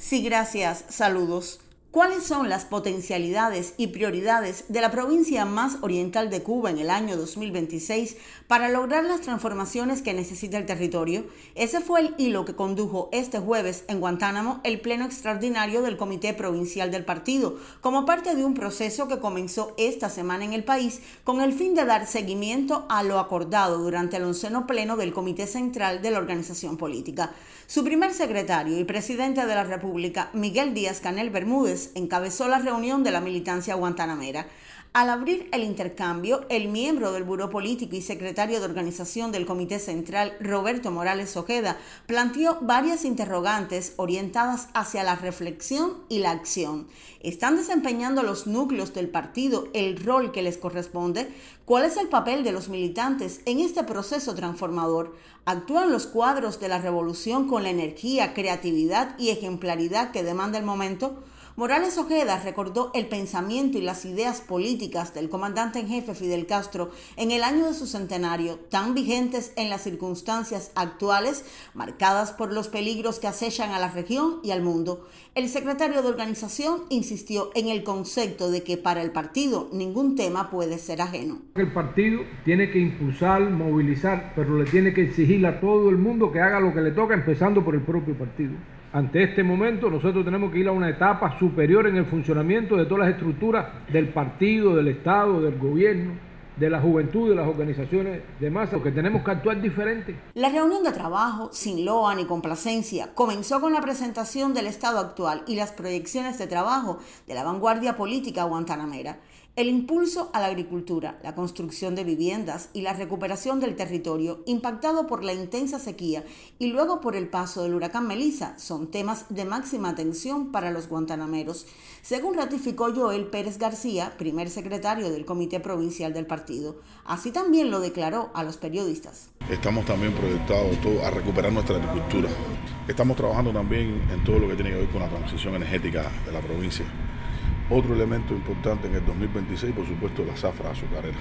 Sí, gracias. Saludos. ¿Cuáles son las potencialidades y prioridades de la provincia más oriental de Cuba en el año 2026 para lograr las transformaciones que necesita el territorio? Ese fue el hilo que condujo este jueves en Guantánamo el pleno extraordinario del Comité Provincial del Partido, como parte de un proceso que comenzó esta semana en el país con el fin de dar seguimiento a lo acordado durante el 11º pleno del Comité Central de la organización política. Su primer secretario y presidente de la República, Miguel Díaz-Canel Bermúdez, encabezó la reunión de la militancia guantanamera. Al abrir el intercambio, el miembro del Buró Político y secretario de organización del Comité Central, Roberto Morales Ojeda, planteó varias interrogantes orientadas hacia la reflexión y la acción. ¿Están desempeñando los núcleos del partido el rol que les corresponde? ¿Cuál es el papel de los militantes en este proceso transformador? ¿Actúan los cuadros de la revolución con la energía, creatividad y ejemplaridad que demanda el momento? Morales Ojeda recordó el pensamiento y las ideas políticas del comandante en jefe Fidel Castro en el año de su centenario, tan vigentes en las circunstancias actuales, marcadas por los peligros que acechan a la región y al mundo. El secretario de organización insistió en el concepto de que para el partido ningún tema puede ser ajeno. El partido tiene que impulsar, movilizar, pero le tiene que exigir a todo el mundo que haga lo que le toca, empezando por el propio partido. Ante este momento nosotros tenemos que ir a una etapa superior en el funcionamiento de todas las estructuras del partido, del Estado, del gobierno, de la juventud, de las organizaciones de masa, porque tenemos que actuar diferente. La reunión de trabajo, sin loa ni complacencia, comenzó con la presentación del estado actual y las proyecciones de trabajo de la vanguardia política guantanamera. El impulso a la agricultura, la construcción de viviendas y la recuperación del territorio impactado por la intensa sequía y luego por el paso del huracán Melissa son temas de máxima atención para los guantanameros, según ratificó Joel Pérez García, primer secretario del Comité Provincial del Partido. Así también lo declaró a los periodistas. Estamos también proyectados a recuperar nuestra agricultura. Estamos trabajando también en todo lo que tiene que ver con la transición energética de la provincia. Otro elemento importante en el 2026, por supuesto, la zafra azucarera.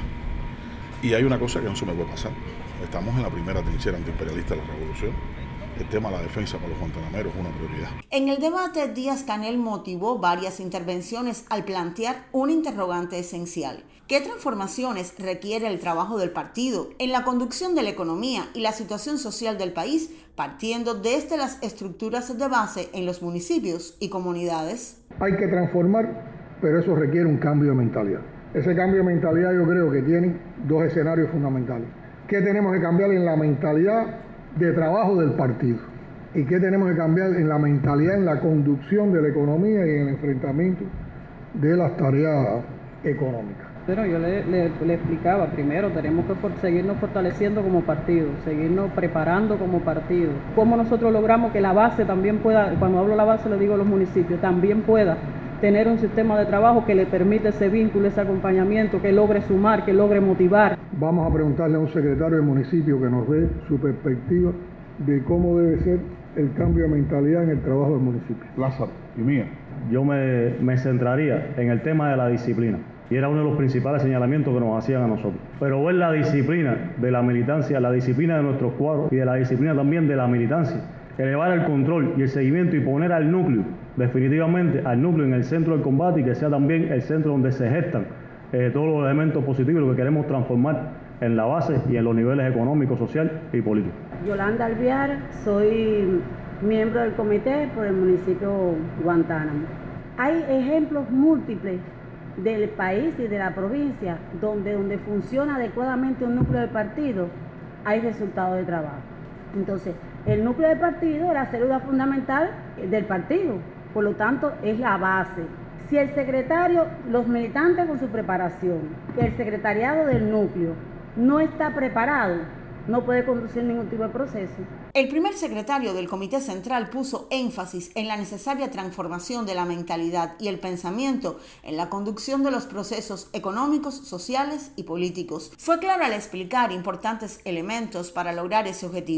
Y hay una cosa que no se me puede pasar. Estamos en la primera trinchera antiimperialista de la revolución. El tema de la defensa para los guantanameros es una prioridad. En el debate, Díaz-Canel motivó varias intervenciones al plantear una interrogante esencial. ¿Qué transformaciones requiere el trabajo del partido en la conducción de la economía y la situación social del país, partiendo desde las estructuras de base en los municipios y comunidades? Hay que transformar, pero eso requiere un cambio de mentalidad. Ese cambio de mentalidad yo creo que tiene dos escenarios fundamentales. ¿Qué tenemos que cambiar en la mentalidad de trabajo del partido? ¿Y qué tenemos que cambiar en la mentalidad, en la conducción de la economía y en el enfrentamiento de las tareas económicas? Bueno, yo le explicaba, primero tenemos que seguirnos fortaleciendo como partido, seguirnos preparando como partido. ¿Cómo nosotros logramos que la base también pueda, cuando hablo de la base le digo a los municipios, también pueda tener un sistema de trabajo que le permite ese vínculo, ese acompañamiento, que logre sumar, que logre motivar? Vamos a preguntarle a un secretario del municipio que nos dé su perspectiva de cómo debe ser el cambio de mentalidad en el trabajo del municipio. Lázaro y mía. Yo me centraría en el tema de la disciplina. Y era uno de los principales señalamientos que nos hacían a nosotros. Pero ver la disciplina de la militancia, la disciplina de nuestros cuadros y de la disciplina también de la militancia, elevar el control y el seguimiento y poner al núcleo, definitivamente al núcleo en el centro del combate y que sea también el centro donde se gestan todos los elementos positivos, lo que queremos transformar en la base y en los niveles económicos, social y político. Yolanda Alvear, soy miembro del comité por el municipio Guantánamo. Hay ejemplos múltiples del país y de la provincia donde funciona adecuadamente un núcleo de partido, hay resultados de trabajo. Entonces, el núcleo de partido es la célula fundamental del partido, por lo tanto es la base. Si el secretario, los militantes con su preparación, el secretariado del núcleo no está preparado, no puede conducir ningún tipo de proceso. El primer secretario del Comité Central puso énfasis en la necesaria transformación de la mentalidad y el pensamiento en la conducción de los procesos económicos, sociales y políticos. Fue claro al explicar importantes elementos para lograr ese objetivo.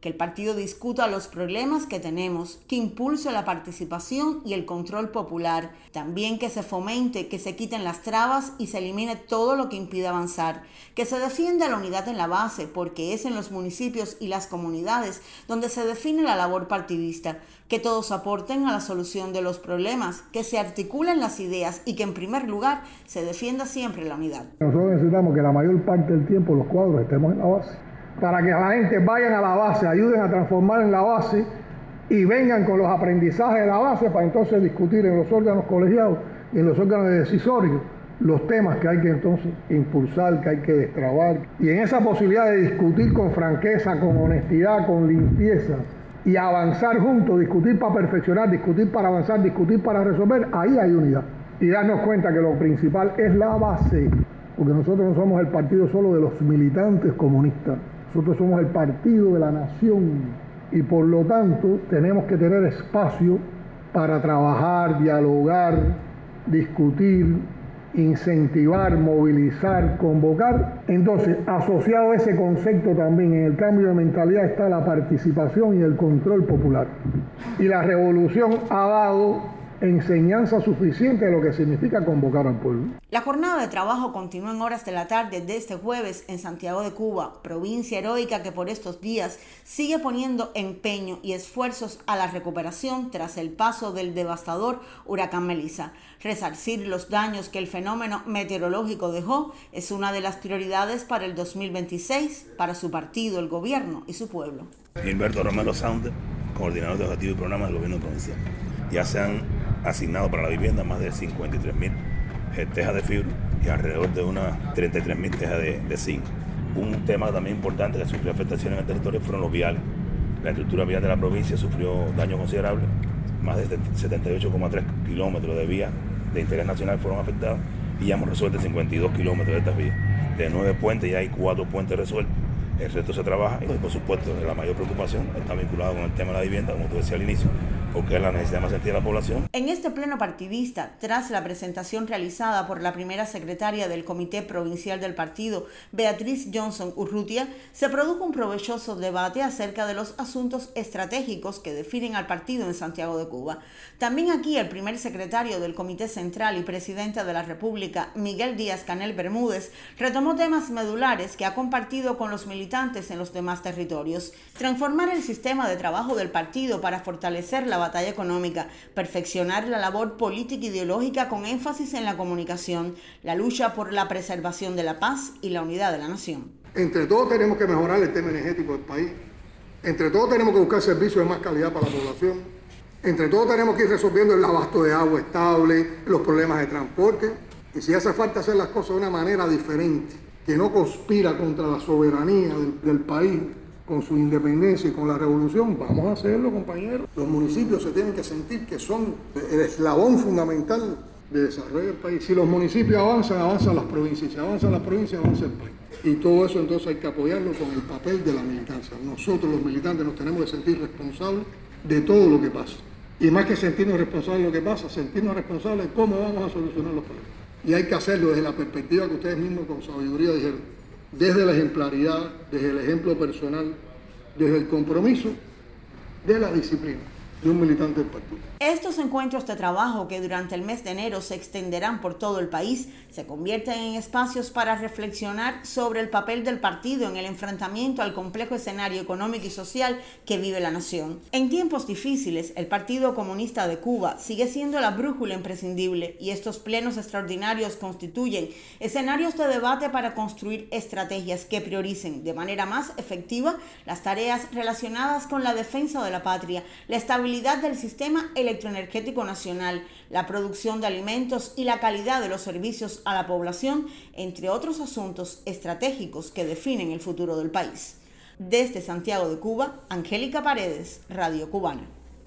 que el partido discuta los problemas que tenemos, que impulse la participación y el control popular, también que se fomente, que se quiten las trabas y se elimine todo lo que impida avanzar, que se defienda la unidad en la base, porque es en los municipios y las comunidades donde se define la labor partidista, que todos aporten a la solución de los problemas, que se articulen las ideas y que en primer lugar se defienda siempre la unidad. Nosotros necesitamos que la mayor parte del tiempo los cuadros estemos en la base, para que la gente vayan a la base, ayuden a transformar en la base y vengan con los aprendizajes de la base para entonces discutir en los órganos colegiados y en los órganos decisorios los temas que hay que entonces impulsar, que hay que destrabar. Y en esa posibilidad de discutir con franqueza, con honestidad, con limpieza y avanzar juntos, discutir para perfeccionar, discutir para avanzar, discutir para resolver, ahí hay unidad. Y darnos cuenta que lo principal es la base, porque nosotros no somos el partido solo de los militantes comunistas, nosotros somos el partido de la nación y por lo tanto tenemos que tener espacio para trabajar, dialogar, discutir, incentivar, movilizar, convocar. Entonces, asociado a ese concepto también en el cambio de mentalidad está la participación y el control popular. Y la revolución ha dado enseñanza suficiente de lo que significa convocar al pueblo. La jornada de trabajo continúa en horas de la tarde de este jueves en Santiago de Cuba, provincia heroica que por estos días sigue poniendo empeño y esfuerzos a la recuperación tras el paso del devastador huracán Melissa. Resarcir los daños que el fenómeno meteorológico dejó es una de las prioridades para el 2026 para su partido, el gobierno y su pueblo. Gilberto Romero Saunders, coordinador de objetivos y programas del gobierno provincial. Ya se han asignado para la vivienda más de 53.000 tejas de fibra y alrededor de unas 33.000 tejas de zinc. Un tema también importante que sufrió afectaciones en el territorio fueron los viales. La estructura vial de la provincia sufrió daño considerable. Más de 78,3 kilómetros de vías de interés nacional fueron afectados y ya hemos resuelto 52 kilómetros de estas vías. De 9 puentes ya hay 4 puentes resueltos. El resto se trabaja y por supuesto la mayor preocupación está vinculada con el tema de la vivienda, como tú decías al inicio, porque es la necesidad más sentida de la población. En este pleno partidista, tras la presentación realizada por la primera secretaria del Comité Provincial del Partido, Beatriz Johnson Urrutia, se produjo un provechoso debate acerca de los asuntos estratégicos que definen al partido en Santiago de Cuba. También aquí el primer secretario del Comité Central y presidente de la República, Miguel Díaz-Canel Bermúdez, retomó temas medulares que ha compartido con los militantes en los demás territorios. Transformar el sistema de trabajo del partido para fortalecer la batalla económica, perfeccionar la labor política e ideológica con énfasis en la comunicación, la lucha por la preservación de la paz y la unidad de la nación. Entre todos tenemos que mejorar el tema energético del país. Entre todos tenemos que buscar servicios de más calidad para la población. Entre todos tenemos que ir resolviendo el abasto de agua estable, los problemas de transporte. Y si hace falta hacer las cosas de una manera diferente, que no conspira contra la soberanía del país, con su independencia y con la revolución, vamos a hacerlo, compañeros. Los municipios se tienen que sentir que son el eslabón fundamental de desarrollo del país. Si los municipios avanzan, avanzan las provincias. Si avanzan las provincias, avanza el país. Y todo eso entonces hay que apoyarlo con el papel de la militancia. Nosotros los militantes nos tenemos que sentir responsables de todo lo que pasa. Y más que sentirnos responsables de lo que pasa, sentirnos responsables de cómo vamos a solucionar los problemas. Y hay que hacerlo desde la perspectiva que ustedes mismos con sabiduría dijeron. Desde la ejemplaridad, desde el ejemplo personal, desde el compromiso, de la disciplina de un militante del partido. Estos encuentros de trabajo que durante el mes de enero se extenderán por todo el país se convierten en espacios para reflexionar sobre el papel del partido en el enfrentamiento al complejo escenario económico y social que vive la nación. En tiempos difíciles, el Partido Comunista de Cuba sigue siendo la brújula imprescindible y estos plenos extraordinarios constituyen escenarios de debate para construir estrategias que prioricen de manera más efectiva las tareas relacionadas con la defensa de la patria, la estabilidad del sistema electroenergético nacional, la producción de alimentos y la calidad de los servicios a la población, entre otros asuntos estratégicos que definen el futuro del país. Desde Santiago de Cuba, Angélica Paredes, Radio Cubana.